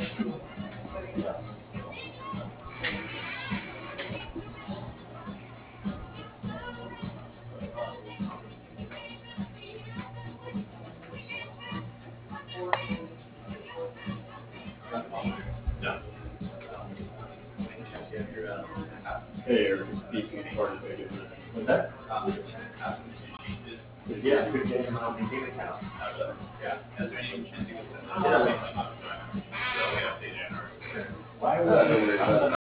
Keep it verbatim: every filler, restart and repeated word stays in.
Hey, or speaking of short videos. What's that? Yeah, good game on the game account. Why would I?